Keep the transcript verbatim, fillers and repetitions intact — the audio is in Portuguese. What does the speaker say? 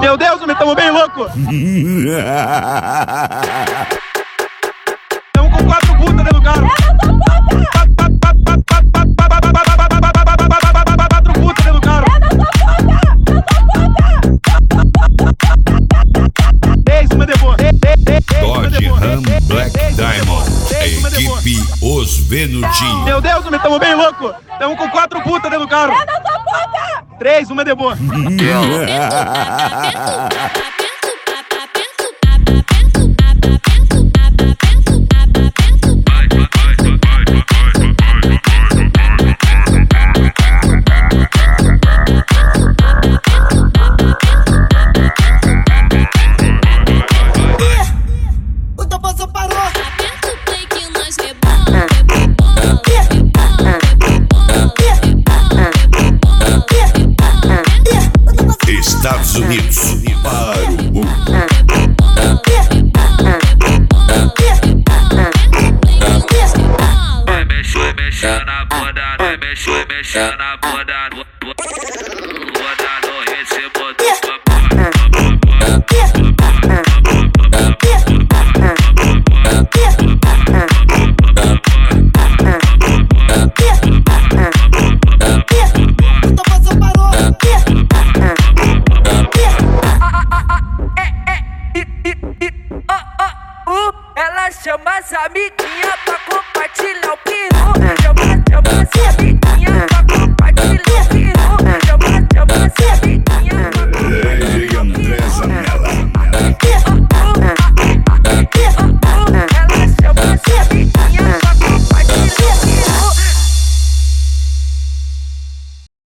Meu Deus, me tamo bem louco. Tamo com quatro putas dentro do carro. Quatro putas dentro do carro. Três, uma de boa. Dodge Ram Black Diamond, equipe Os Venudinhos. Meu Deus, me tamo bem louco. Tamo com quatro putas dentro do carro. Três, uma de boa. O Toposo parou. Estados Unidos para o mundo.